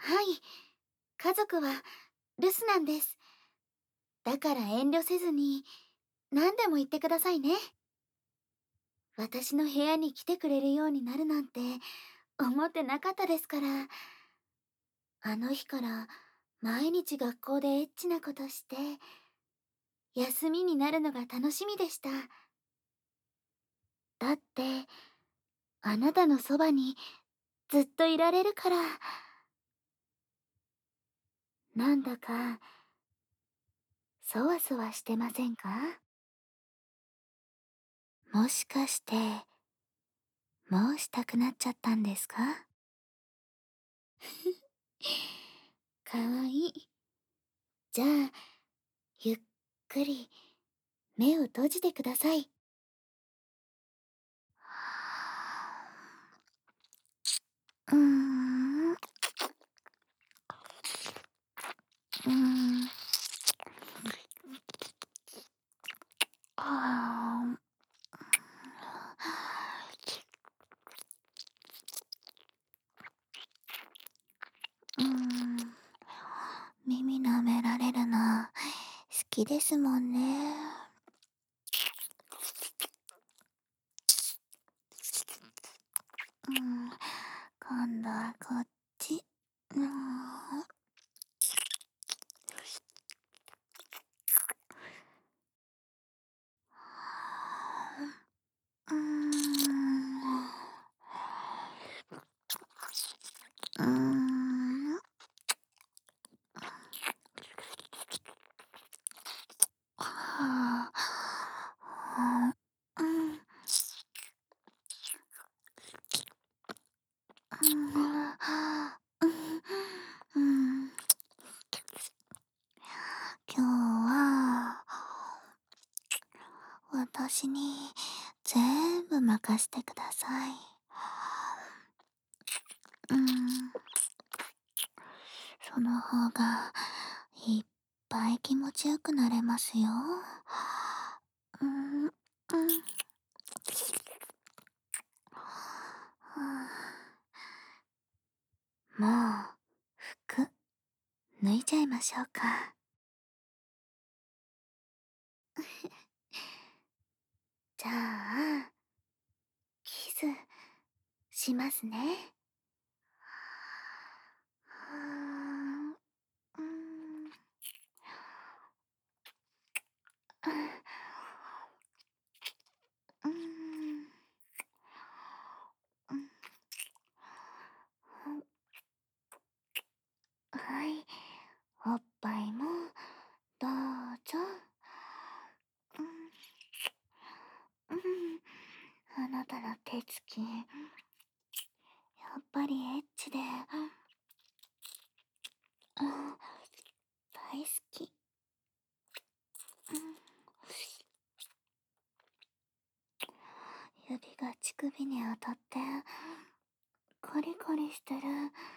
はい。家族は留守なんです。だから遠慮せずに何でも言ってくださいね。私の部屋に来てくれるようになるなんて思ってなかったですから。あの日から毎日学校でエッチなことして、休みになるのが楽しみでした。だって、あなたのそばにずっといられるから。なんだか、そわそわしてませんか？もしかして、もうしたくなっちゃったんですか？かわいい。じゃあ、ゆっくり目を閉じてください。うーん、うーん、あー、耳舐められるの好きですもんね。うん、今度はこっち。うん、うん、うん、はあ、うん、うん、今日は私に全部任せてください。うん、その方がいっぱい気持ちよくなれますよ。うん、うん、もう服脱いじゃいましょうか。じゃあ、キスしますね。はーうん、うん、うん、はい、おっぱいもどうぞ。うん、うん、あなたの手つき、やっぱりエッチで、うん、大好き。うん、指が乳首に当たって、コリコリしてる。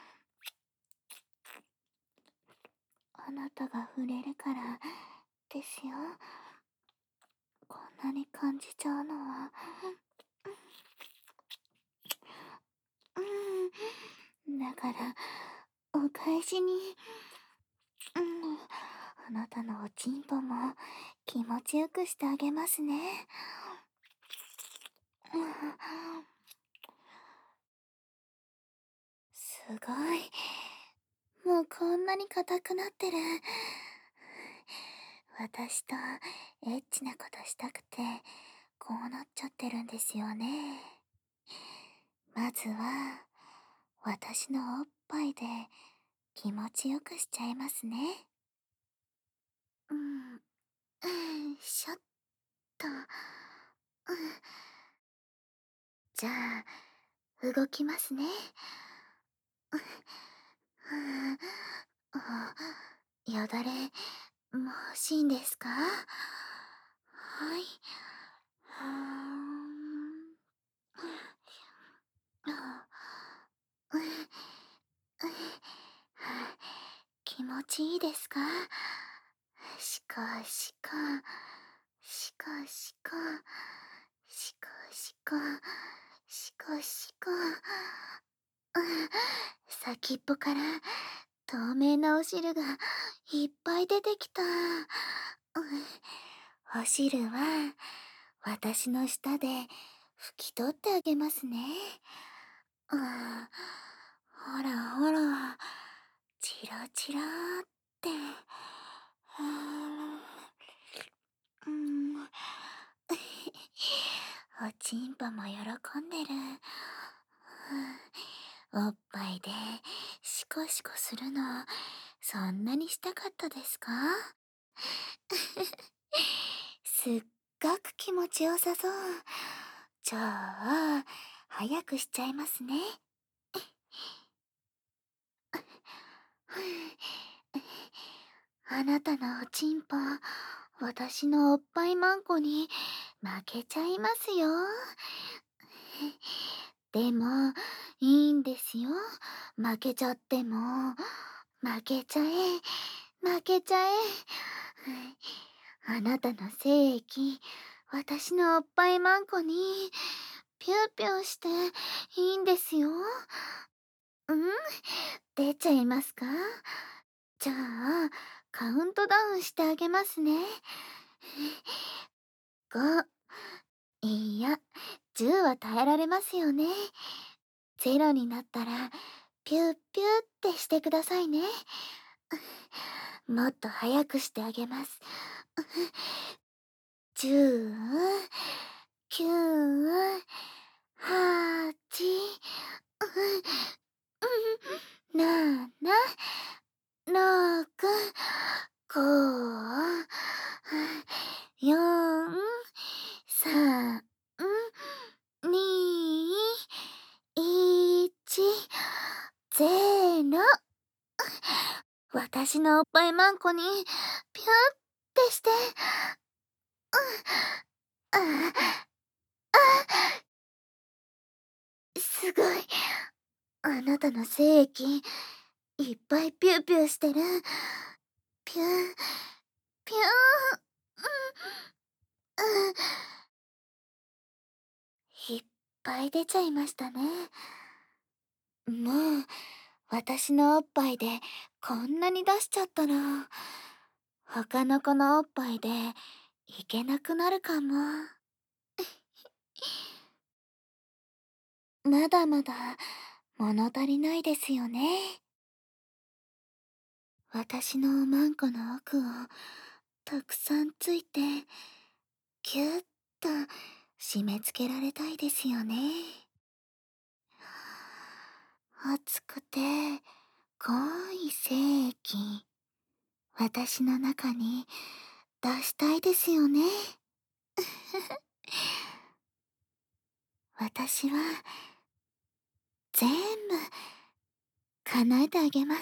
あなたが触れるからですよ。こんなに感じちゃうのは。うん。だから、お返しに、うん。あなたのおちんぽも気持ちよくしてあげますね。うん、すごい。もうこんなに硬くなってる。私とエッチなことしたくて、こうなっちゃってるんですよね。まずは、私のおっぱいで気持ちよくしちゃいますね。うん、しょっと。うん、じゃあ、動きますね。あ、よだれ、もう欲しいんですか？はい。はーん。うん、気持ちいいですか？しかしか、しかしか、しかしか、しかしか、うん、先っぽから透明なお汁がいっぱい出てきた。お汁は私の舌で拭き取ってあげますね。ほらほら、チラチラって。うん、おちんぽも喜んでる。おっぱいでシコシコするの、そんなにしたかったですか？すっごく気持ちよさそう。じゃあ、早くしちゃいますね。あなたのおちんぽ、私のおっぱいマンコに負けちゃいますよ。でも、いいんですよ。負けちゃっても。負けちゃえ、負けちゃえ。あなたの精液、私のおっぱいマンコに、ピューピューしていいんですよ。うん、出ちゃいますか？じゃあ、カウントダウンしてあげますね。5、いや、10は耐えられますよね。0になったら、ピューピューってしてくださいね。もっと早くしてあげます。10、9、8、7、6、5、4、3、2、1、0。私のおっぱいマンコにピューってして。あすごい。あなたの精液、いっぱいピューピューしてる。ピュー、ピュー。うん、いっぱい出ちゃいましたね。もう、私のおっぱいでこんなに出しちゃったら、他の子のおっぱいでいけなくなるかも。まだまだ物足りないですよね。私のマンコの奥をたくさんついて、ぎゅっと締め付けられたいですよね。熱くて濃い精液、私の中に出したいですよね。私は全部叶えてあげます。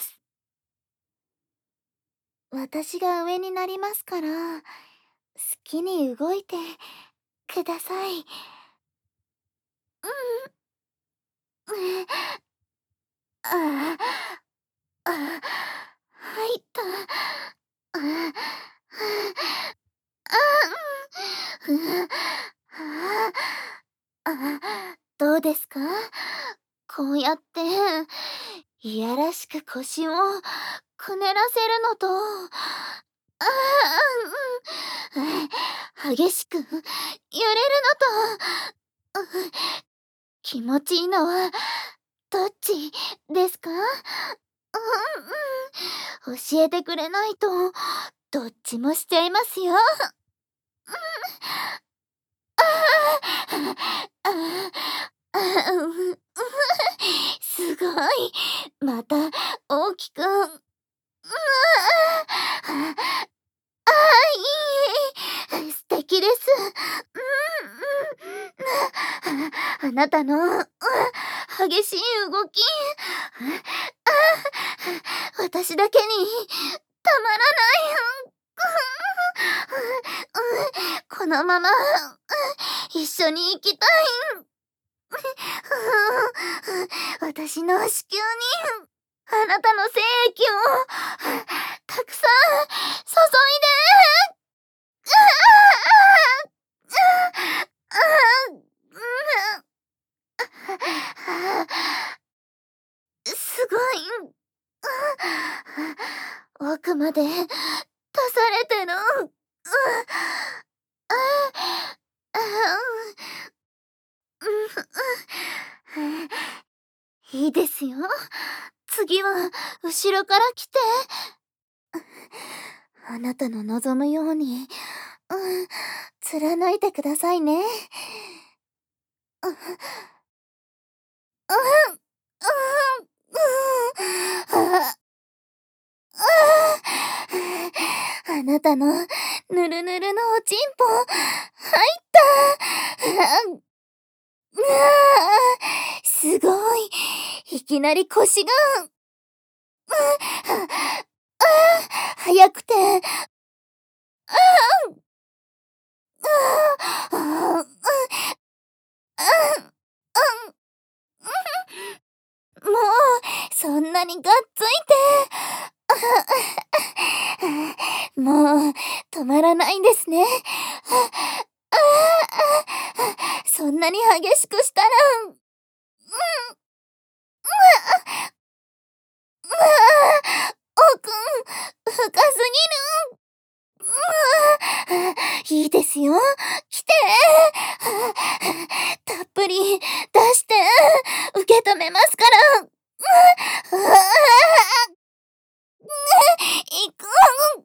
私が上になりますから、好きに動いてください。うん。ああ、入った。あうん、どうですか？こうやって、いやらしく腰をくねらせるのと、激しく揺れるのと、気持ちいいのはどっちですか？教えてくれないと、どっちもしちゃいますよ。すごい。また大きく。いい。素敵です。あなたの激しい動き、私だけにたまらない。このまま一緒に行きたい。私の子宮にあなたの精液をたくさん注いで。すごい。 奥まで足されてる。いいですよ。次は後ろから来て。あなたの望むように、貫いてくださいね。あなたのぬるぬるのおちんぽ、入った。すごい。いきなり腰が、速くて、もう、そんなにがっついて、もう、止まらないんですね。そんなに激しくしたら、おくん、深すぎる。いいですよ。来て。たっぷり出して、受け止めますから。いく。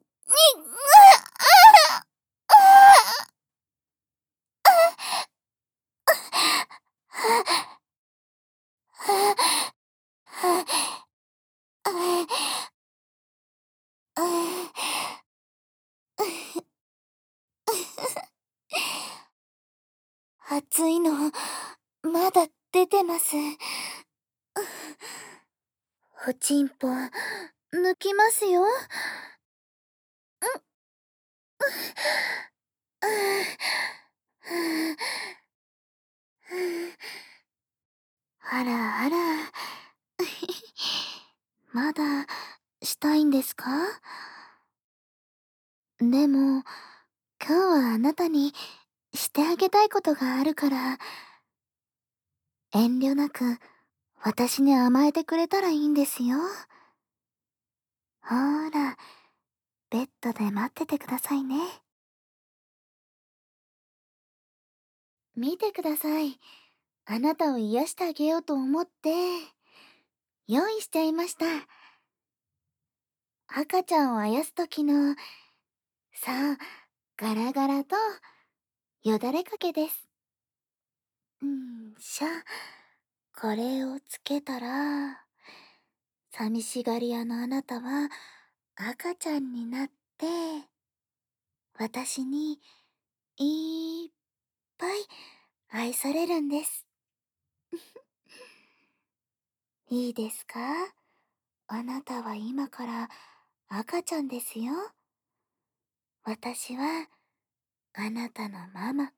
熱いの、まだ出てます。おちんぽ、抜きますよ。あらあら。まだ、したいんですか？でも、今日はあなたにしてあげたいことがあるから、遠慮なく私に甘えてくれたらいいんですよ。ほーら、ベッドで待っててくださいね。見てください。あなたを癒してあげようと思って、用意しちゃいました。赤ちゃんをあやすときの、さあ、ガラガラとよだれかけです。これをつけたら、寂しがり屋のあなたは赤ちゃんになって、私にいっぱい愛されるんです。いいですか？あなたは今から赤ちゃんですよ。私はあなたのママ。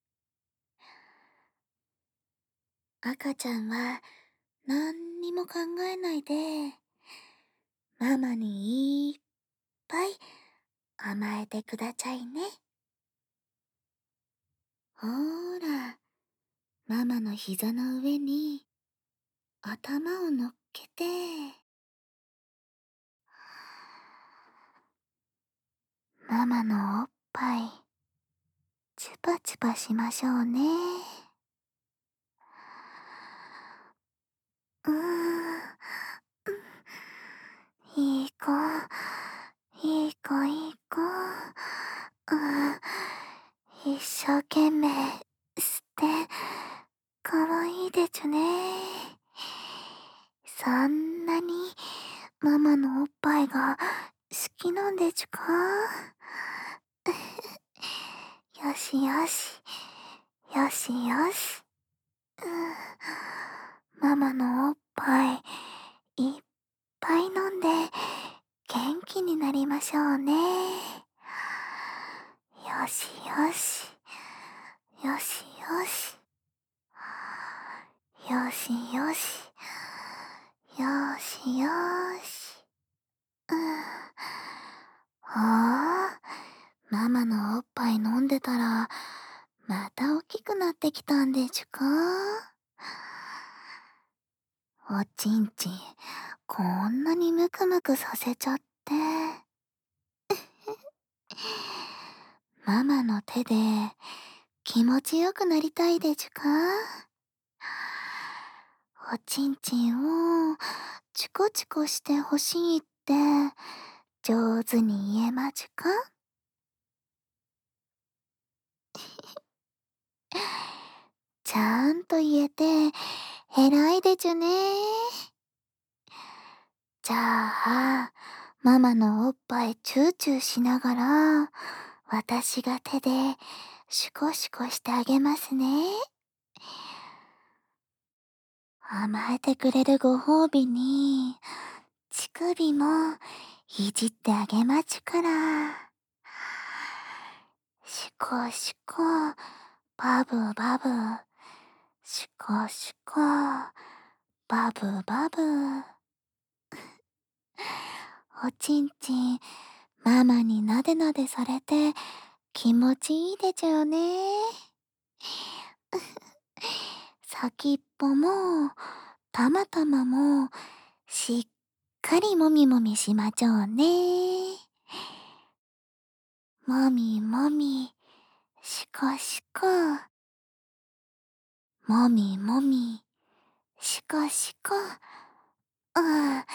赤ちゃんは何にも考えないで、ママにいっぱい甘えてくだちゃいね。ほーら、ママの膝の上に頭を乗っけて、ママのおっぱい、チュパチュパしましょうね。うーん、いい子、いい子、いい子。一生懸命吸って、かわいいでちゅね。そんなにママのおっぱいが好きなんでちゅか？よしよし、よしよし。ママのおっぱいいっぱい飲んで元気になりましょうね。よしよし、よしよし、よしよし、よしよし。ああ、ママのおっぱい飲んでたら、また大きくなってきたんでちゅか？おちんちん、こんなにムクムクさせちゃって。 ママの手で気持ちよくなりたいでちゅか？おちんちんをチコチコしてほしいって上手に言えまちゅか？ちゃんと言えて偉いでちゅね。じゃあ、ママのおっぱいチューチューしながら、私が手でシュコシュコしてあげますね。甘えてくれるご褒美に、乳首もいじってあげまちゅから。シコシコ、バブバブ。シコシコ、バブバブ。おちんちん、ママになでなでされて気持ちいいでちゅよね。先っぽも、たまたまも、しっかりもみもみしまちょうね。もみもみ、しこしこ。もみもみ、しこしこ。あ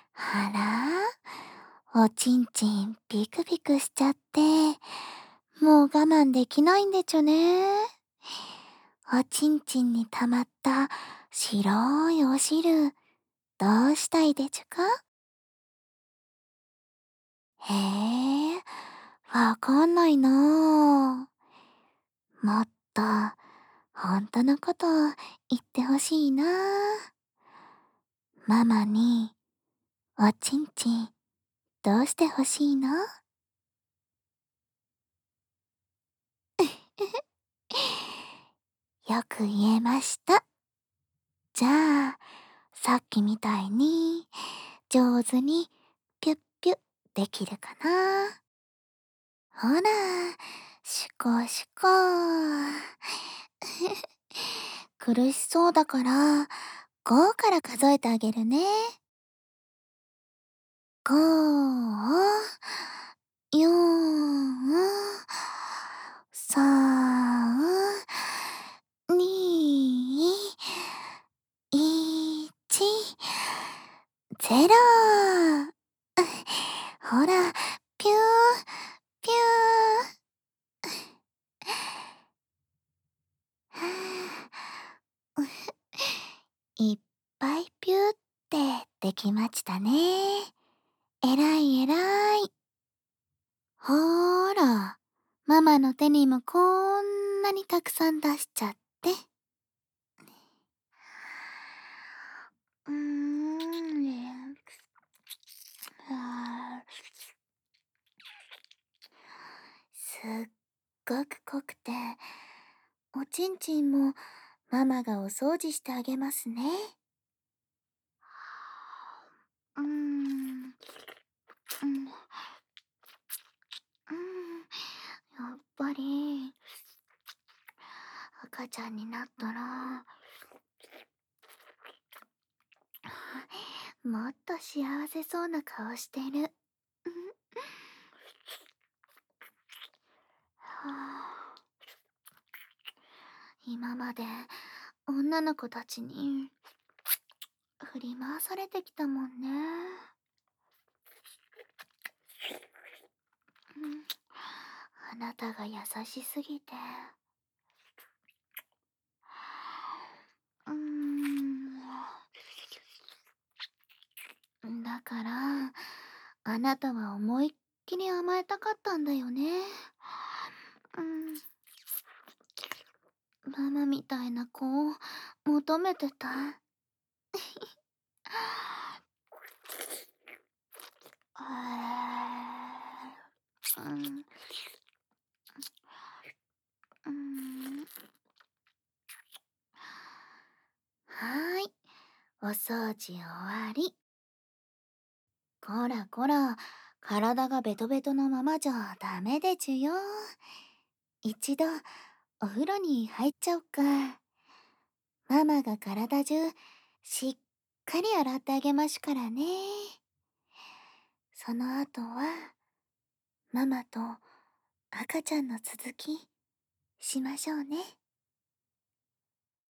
ら、おちんちんピクピクしちゃって、もう我慢できないんでちょね。おちんちんに溜まった白いお汁、どうしたいでちゅか？へえ、わかんないなあ。もっと、ほんとのこと言ってほしいな。ママに、おちんちん、どうしてほしいの？よく言えました。じゃあ、さっきみたいに、上手に、ピュッピュッできるかな？ほら、シコシコ。苦しそうだから、5から数えてあげるね。5、4、3、2、1、0。ほら、ピュー、ピュー。いっぱいピューってできましたね。えらいえらい。ほーら、ママの手にもこんなにたくさん出しちゃって。うーん、あすっごく濃くて、おちんちんもママがお掃除してあげますね。うーん、うん、うん、やっぱり、赤ちゃんになったら、もっと幸せそうな顔してる。はあ、今まで女の子たちに振り回されてきたもんね。うん、あなたが優しすぎて。うーん。だから、あなたは思いっきり甘えたかったんだよね。うん。ママみたいな子を求めてた。うん。うん。はーい。お掃除終わり。こらこら、体がベトベトのままじゃダメでちゅよ。一度、お風呂に入っちゃおっか。ママが体中、しっかり洗ってあげましゅからね。その後は、ママと赤ちゃんの続きしましょうね。